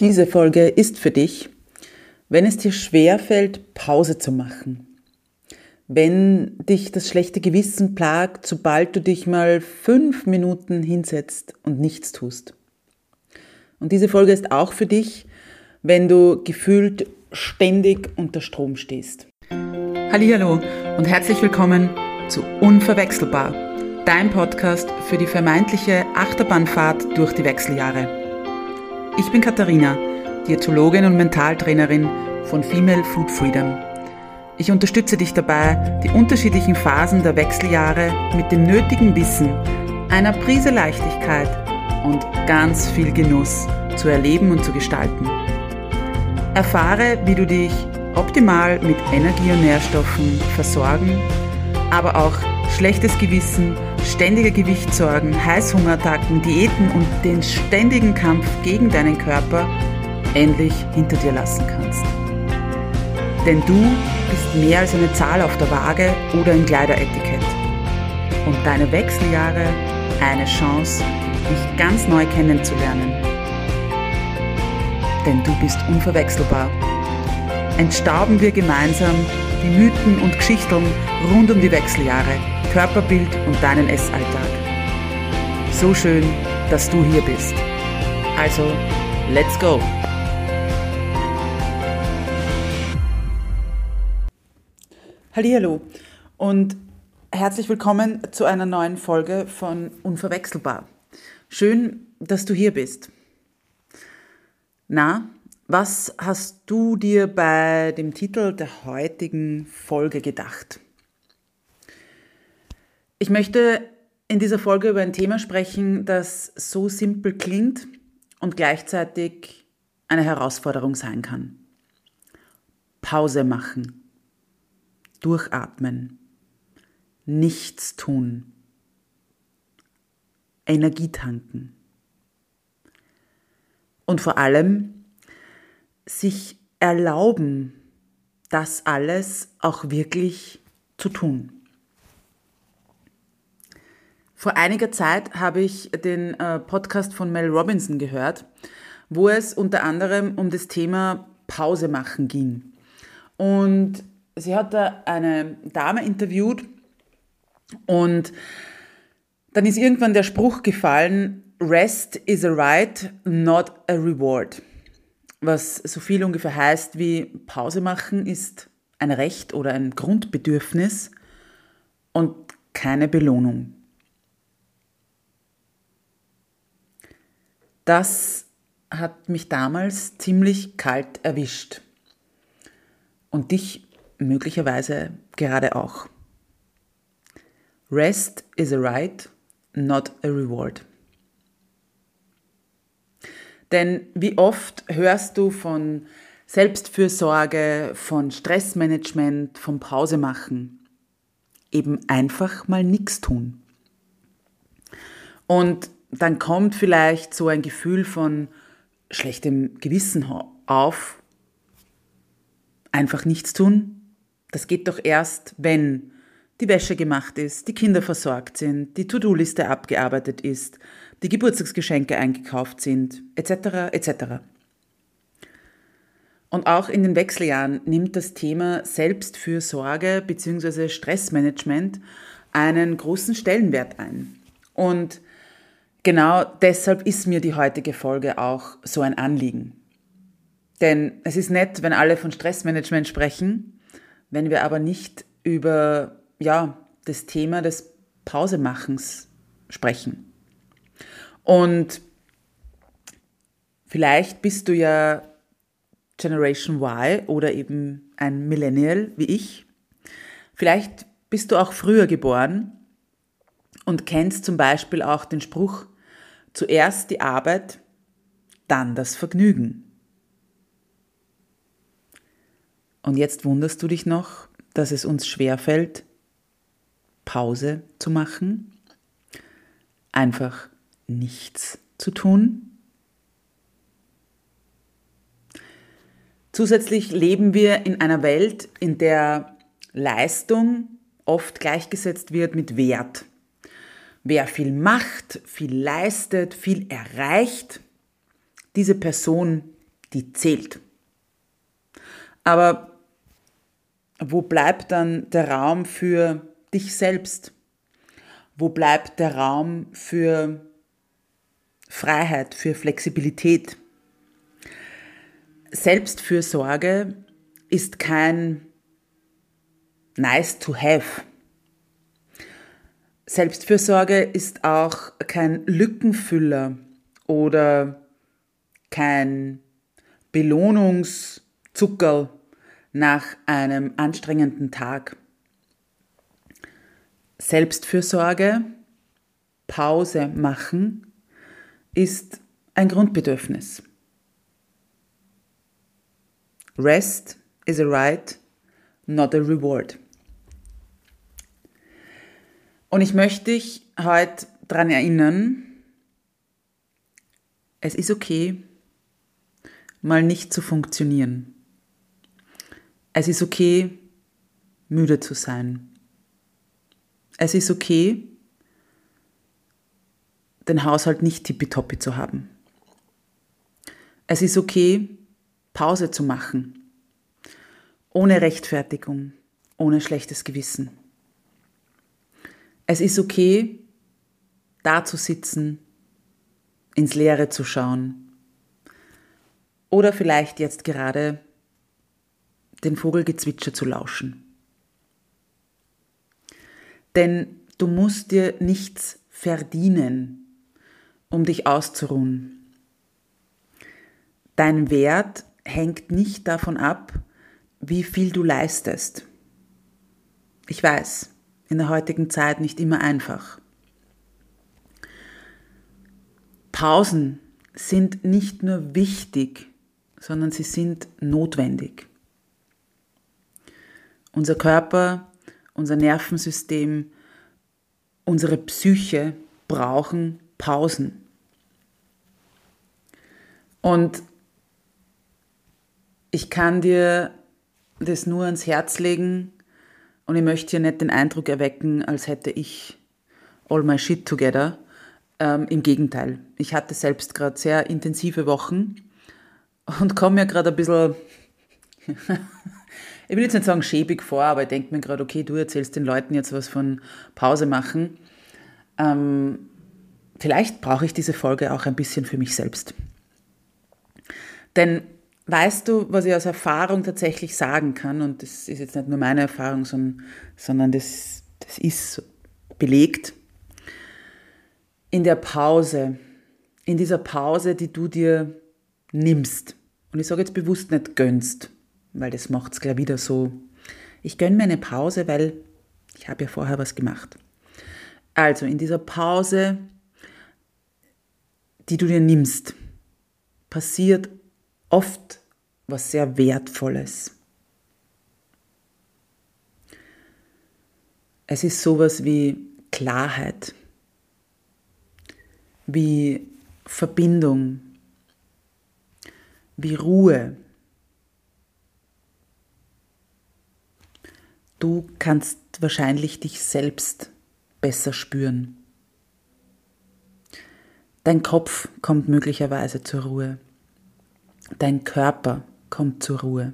Diese Folge ist für dich, wenn es dir schwerfällt, Pause zu machen. Wenn dich das schlechte Gewissen plagt, sobald du dich mal 5 Minuten hinsetzt und nichts tust. Und diese Folge ist auch für dich, wenn du gefühlt ständig unter Strom stehst. Hallihallo und herzlich willkommen zu Unverwechselbar, dein Podcast für die vermeintliche Achterbahnfahrt durch die Wechseljahre. Ich bin Katharina, Diätologin und Mentaltrainerin von Female Food Freedom. Ich unterstütze dich dabei, die unterschiedlichen Phasen der Wechseljahre mit dem nötigen Wissen, einer Prise Leichtigkeit und ganz viel Genuss zu erleben und zu gestalten. Erfahre, wie du dich optimal mit Energie und Nährstoffen versorgen, aber auch schlechtes Gewissen, ständige Gewichtssorgen, Heißhungerattacken, Diäten und den ständigen Kampf gegen deinen Körper endlich hinter dir lassen kannst. Denn du bist mehr als eine Zahl auf der Waage oder ein Kleideretikett. Und deine Wechseljahre eine Chance, dich ganz neu kennenzulernen. Denn du bist unverwechselbar. Entstauben wir gemeinsam die Mythen und Geschichten rund um die Wechseljahre, Körperbild und deinen Essalltag. So schön, dass du hier bist. Also, let's go! Hallihallo und herzlich willkommen zu einer neuen Folge von Unverwechselbar. Schön, dass du hier bist. Na, was hast du dir bei dem Titel der heutigen Folge gedacht? Ich möchte in dieser Folge über ein Thema sprechen, das so simpel klingt und gleichzeitig eine Herausforderung sein kann. Pause machen, durchatmen, nichts tun, Energie tanken und vor allem sich erlauben, das alles auch wirklich zu tun. Vor einiger Zeit habe ich den Podcast von Mel Robinson gehört, wo es unter anderem um das Thema Pause machen ging. Und sie hat da eine Dame interviewt und dann ist irgendwann der Spruch gefallen, Rest is a right, not a reward. Was so viel ungefähr heißt wie Pause machen ist ein Recht oder ein Grundbedürfnis und keine Belohnung. Das hat mich damals ziemlich kalt erwischt. Und dich möglicherweise gerade auch. Rest is a right, not a reward. Denn wie oft hörst du von Selbstfürsorge, von Stressmanagement, von Pause machen? Eben einfach mal nichts tun. Und dann kommt vielleicht so ein Gefühl von schlechtem Gewissen auf. Einfach nichts tun. Das geht doch erst, wenn die Wäsche gemacht ist, die Kinder versorgt sind, die To-Do-Liste abgearbeitet ist, die Geburtstagsgeschenke eingekauft sind, etc. etc. Und auch in den Wechseljahren nimmt das Thema Selbstfürsorge bzw. Stressmanagement einen großen Stellenwert ein. Und genau deshalb ist mir die heutige Folge auch so ein Anliegen. Denn es ist nett, wenn alle von Stressmanagement sprechen, wenn wir aber nicht über das Thema des Pausemachens sprechen. Und vielleicht bist du ja Generation Y oder eben ein Millennial wie ich. Vielleicht bist du auch früher geboren und kennst zum Beispiel auch den Spruch, zuerst die Arbeit, dann das Vergnügen. Und jetzt wunderst du dich noch, dass es uns schwerfällt, Pause zu machen, einfach nichts zu tun. Zusätzlich leben wir in einer Welt, in der Leistung oft gleichgesetzt wird mit Wert. Wer viel macht, viel leistet, viel erreicht, diese Person die zählt. Aber wo bleibt dann der Raum für dich selbst? Wo bleibt der Raum für Freiheit, für Flexibilität? Selbstfürsorge ist kein nice to have. Selbstfürsorge ist auch kein Lückenfüller oder kein Belohnungszuckerl nach einem anstrengenden Tag. Selbstfürsorge, Pause machen, ist ein Grundbedürfnis. Rest is a right, not a reward. Und ich möchte dich heute daran erinnern, es ist okay, mal nicht zu funktionieren. Es ist okay, müde zu sein. Es ist okay, den Haushalt nicht tippitoppi zu haben. Es ist okay, Pause zu machen. Ohne Rechtfertigung, ohne schlechtes Gewissen. Es ist okay, da zu sitzen, ins Leere zu schauen oder vielleicht jetzt gerade den Vogelgezwitscher zu lauschen. Denn du musst dir nichts verdienen, um dich auszuruhen. Dein Wert hängt nicht davon ab, wie viel du leistest. Ich weiß, in der heutigen Zeit nicht immer einfach. Pausen sind nicht nur wichtig, sondern sie sind notwendig. Unser Körper, unser Nervensystem, unsere Psyche brauchen Pausen. Und ich kann dir das nur ans Herz legen und ich möchte hier nicht den Eindruck erwecken, als hätte ich all my shit together. Im Gegenteil, ich hatte selbst gerade sehr intensive Wochen und komme mir gerade ein bisschen, ich will jetzt nicht sagen schäbig vor, aber ich denke mir gerade, okay, du erzählst den Leuten jetzt was von Pause machen. Vielleicht brauche ich diese Folge auch ein bisschen für mich selbst. Denn weißt du, was ich aus Erfahrung tatsächlich sagen kann, und das ist jetzt nicht nur meine Erfahrung, sondern das ist belegt, in dieser Pause, die du dir nimmst, und ich sage jetzt bewusst nicht gönnst, weil das macht es gleich wieder so, ich gönne mir eine Pause, weil ich habe ja vorher was gemacht. Also in dieser Pause, die du dir nimmst, passiert oft was sehr Wertvolles. Es ist sowas wie Klarheit, wie Verbindung, wie Ruhe. Du kannst wahrscheinlich dich selbst besser spüren. Dein Kopf kommt möglicherweise zur Ruhe. Dein Körper kommt zur Ruhe.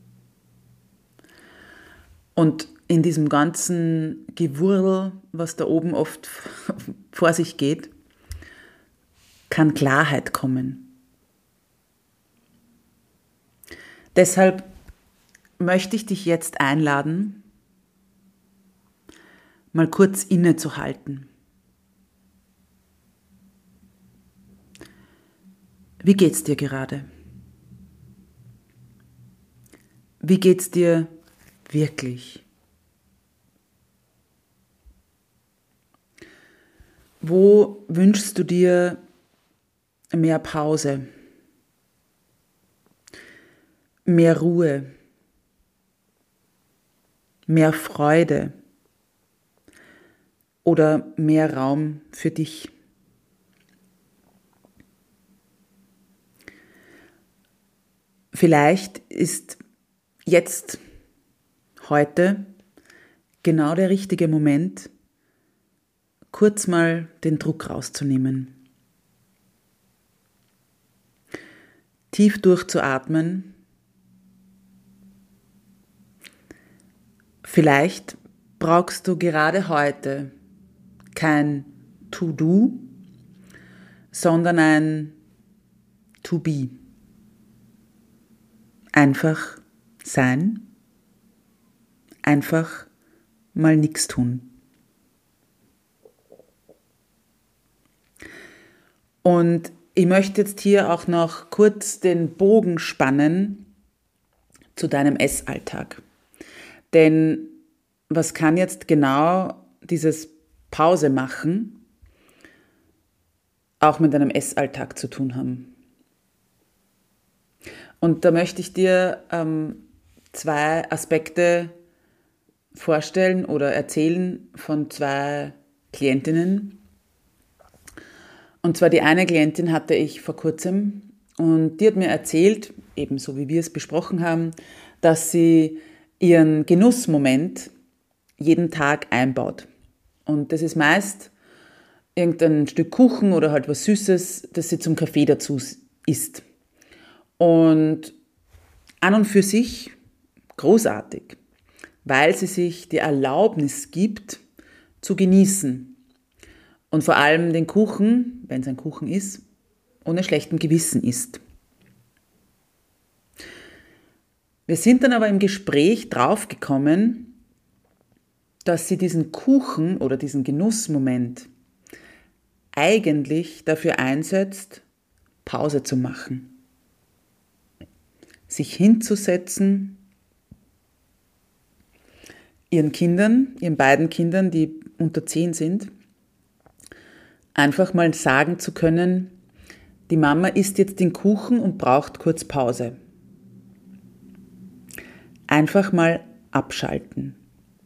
Und in diesem ganzen Gewurl, was da oben oft vor sich geht, kann Klarheit kommen. Deshalb möchte ich dich jetzt einladen, mal kurz innezuhalten. Wie geht's dir gerade? Wie geht's dir wirklich? Wo wünschst du dir mehr Pause, mehr Ruhe, mehr Freude oder mehr Raum für dich? Vielleicht ist jetzt, heute, genau der richtige Moment, kurz mal den Druck rauszunehmen. tief durchzuatmen. Vielleicht brauchst du gerade heute kein To-Do, sondern ein To-Be. Einfach sein, einfach mal nichts tun. Und ich möchte jetzt hier auch noch kurz den Bogen spannen zu deinem Essalltag. Denn was kann jetzt genau dieses Pause machen auch mit deinem Essalltag zu tun haben? Und da möchte ich dir 2 Aspekte vorstellen oder erzählen von 2 Klientinnen. Und zwar die eine Klientin hatte ich vor kurzem und die hat mir erzählt, ebenso wie wir es besprochen haben, dass sie ihren Genussmoment jeden Tag einbaut. Und das ist meist irgendein Stück Kuchen oder halt was Süßes, das sie zum Kaffee dazu isst. Und an und für sich großartig, weil sie sich die Erlaubnis gibt, zu genießen. Und vor allem den Kuchen, wenn es ein Kuchen ist, ohne schlechtem Gewissen isst. Wir sind dann aber im Gespräch draufgekommen, dass sie diesen Kuchen oder diesen Genussmoment eigentlich dafür einsetzt, Pause zu machen. Sich hinzusetzen, ihren beiden Kindern, die unter 10 sind, einfach mal sagen zu können, die Mama isst jetzt den Kuchen und braucht kurz Pause. Einfach mal abschalten.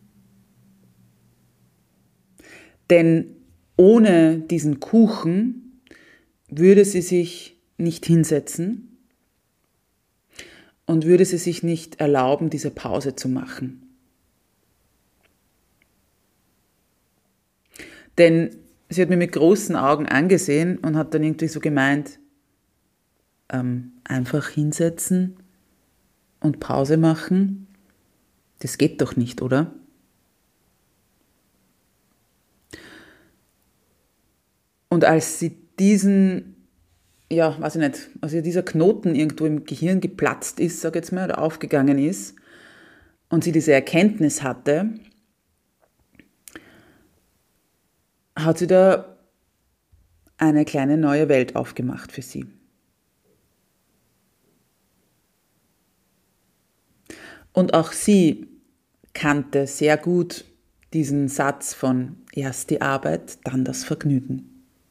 Denn ohne diesen Kuchen würde sie sich nicht hinsetzen und würde sie sich nicht erlauben, diese Pause zu machen. Denn sie hat mir mit großen Augen angesehen und hat dann irgendwie so gemeint, einfach hinsetzen und Pause machen, das geht doch nicht, oder? Und als sie als ihr dieser Knoten irgendwo im Gehirn geplatzt ist, sag ich jetzt mal, oder aufgegangen ist und sie diese Erkenntnis hatte, hat sie da eine kleine neue Welt aufgemacht für sie. Und auch sie kannte sehr gut diesen Satz von erst die Arbeit, dann das Vergnügen.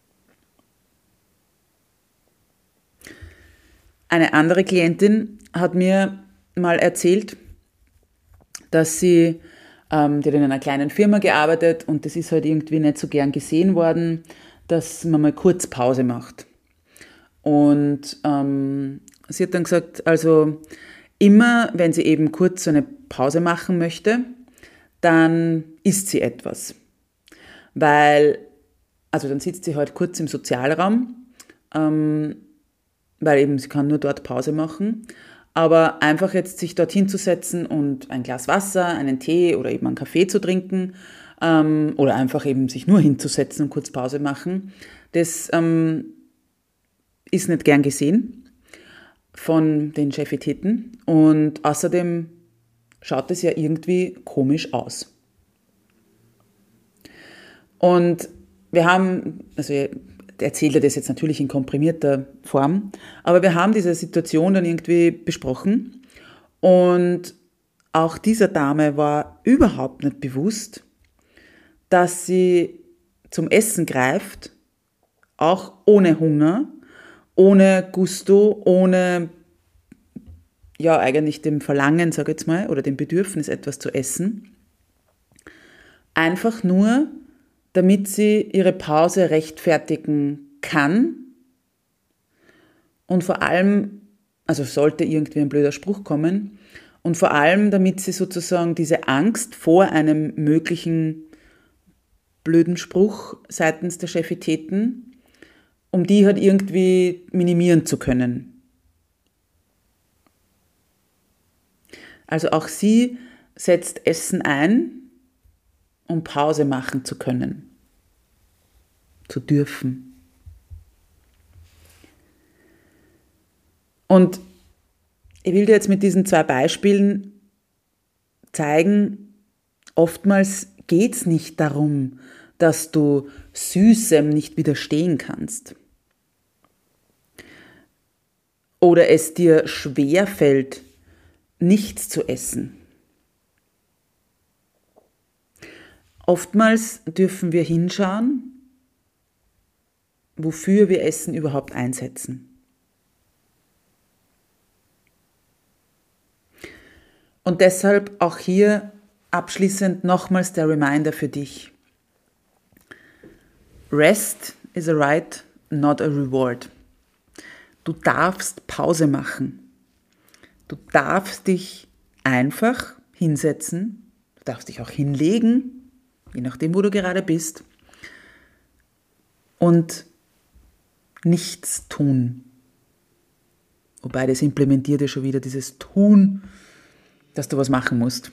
Eine andere Klientin hat mir mal erzählt, dass die hat in einer kleinen Firma gearbeitet und das ist halt irgendwie nicht so gern gesehen worden, dass man mal kurz Pause macht. Und sie hat dann gesagt, also immer, wenn sie eben kurz so eine Pause machen möchte, dann isst sie etwas. Weil, also dann sitzt sie halt kurz im Sozialraum, weil eben sie kann nur dort Pause machen. Aber einfach jetzt sich dort hinzusetzen und ein Glas Wasser, einen Tee oder eben einen Kaffee zu trinken oder einfach eben sich nur hinzusetzen und kurz Pause machen, das ist nicht gern gesehen von den Chefitäten und außerdem schaut es ja irgendwie komisch aus. Und wir haben, also erzählt er das jetzt natürlich in komprimierter Form, aber wir haben diese Situation dann irgendwie besprochen und auch dieser Dame war überhaupt nicht bewusst, dass sie zum Essen greift, auch ohne Hunger, ohne Gusto, ohne eigentlich dem Verlangen, sage ich jetzt mal, oder dem Bedürfnis, etwas zu essen, einfach nur, damit sie ihre Pause rechtfertigen kann und vor allem, also sollte irgendwie ein blöder Spruch kommen, und vor allem, damit sie sozusagen diese Angst vor einem möglichen blöden Spruch seitens der Chefitäten, um die halt irgendwie minimieren zu können. Also auch sie setzt Essen ein, um Pause machen zu können, zu dürfen. Und ich will dir jetzt mit diesen 2 Beispielen zeigen, oftmals geht es nicht darum, dass du Süßem nicht widerstehen kannst oder es dir schwerfällt, nichts zu essen. Oftmals dürfen wir hinschauen, wofür wir Essen überhaupt einsetzen. Und deshalb auch hier abschließend nochmals der Reminder für dich. Rest is a right, not a reward. Du darfst Pause machen. Du darfst dich einfach hinsetzen. Du darfst dich auch hinlegen, je nachdem, wo du gerade bist. Und nichts tun. Wobei das implementiert ja schon wieder dieses Tun, dass du was machen musst.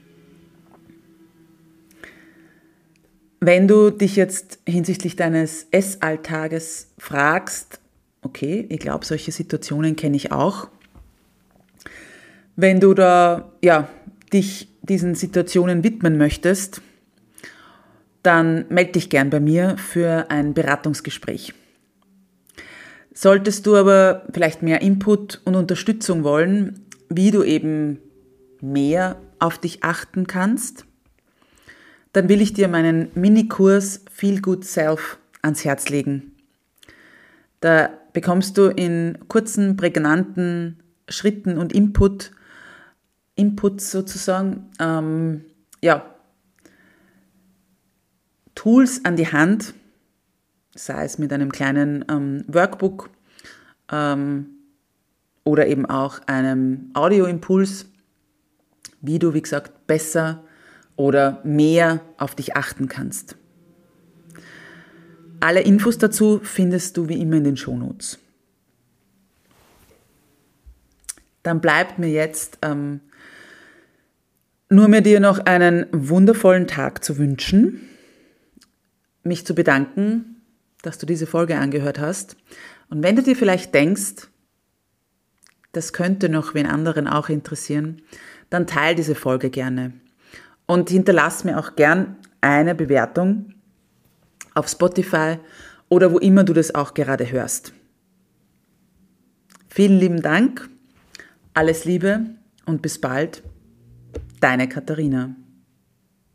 Wenn du dich jetzt hinsichtlich deines Essalltages fragst, okay, ich glaube, solche Situationen kenne ich auch. Wenn du da dich diesen Situationen widmen möchtest, dann melde dich gern bei mir für ein Beratungsgespräch. Solltest du aber vielleicht mehr Input und Unterstützung wollen, wie du eben mehr auf dich achten kannst, dann will ich dir meinen Minikurs Feel Good Self ans Herz legen. Da bekommst du in kurzen, prägnanten Schritten und Inputs sozusagen, Tools an die Hand, sei es mit einem kleinen Workbook oder eben auch einem Audioimpuls, wie du, wie gesagt, besser oder mehr auf dich achten kannst. Alle Infos dazu findest du wie immer in den Shownotes. Dann bleibt mir jetzt nur mehr dir noch einen wundervollen Tag zu wünschen, mich zu bedanken, dass du diese Folge angehört hast. Und wenn du dir vielleicht denkst, das könnte noch wen anderen auch interessieren, dann teile diese Folge gerne. Und hinterlass mir auch gern eine Bewertung auf Spotify oder wo immer du das auch gerade hörst. Vielen lieben Dank, alles Liebe und bis bald, deine Katharina.